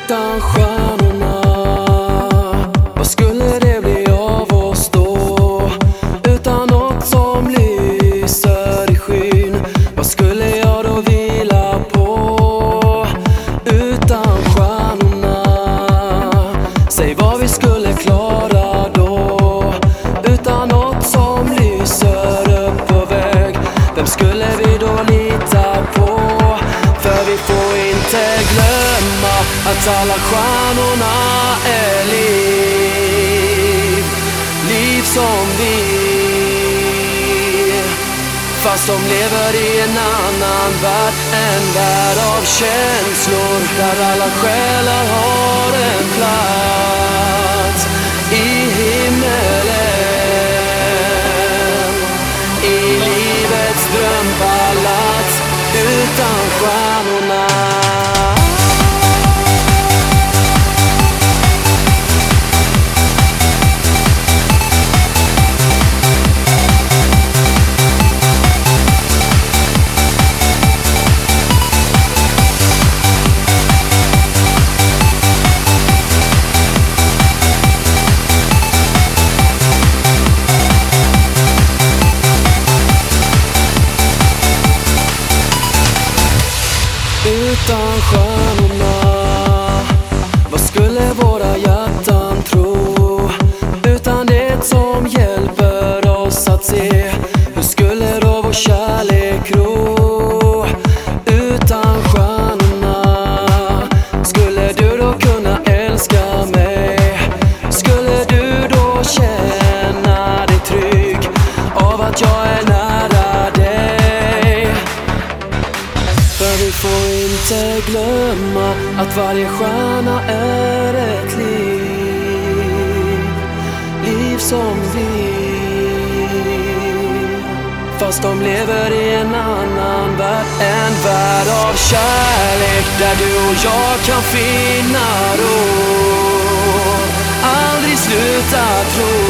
Utan stjärnorna, vad skulle det bli av oss då? Utan något som lyser i skyn, vad skulle jag då vila på? Utan stjärnorna, säg vad vi skulle klara då. Utan något som lyser upp på väg, vem skulle vi då lita på? För vi får inte glömma att alla stjärnorna är liv, liv som vi. Fast de lever i en annan värld, en värld av känslor, där alla själar har en plats i himmelen, i livets drömpalats. Utan stjärnorna, utan stjärnorna, vad skulle våra hjärtan tro? Utan det som hjälper oss att se, hur skulle då vår kärlek gro? Utan stjärnorna, skulle du då kunna älska mig? Skulle du då känna dig trygg av att jag är nära dig? För vi får inte glömma att varje stjärna är ett liv, liv som vi. Fast de lever i en annan värld, en värld av kärlek, där du och jag kan finna ro, aldrig sluta tro.